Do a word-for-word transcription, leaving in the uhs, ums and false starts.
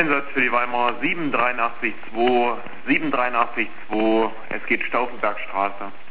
Einsatz für die Weimarer sieben drei acht zwei, sieben drei acht zwei, es geht Stauffenbergstraße.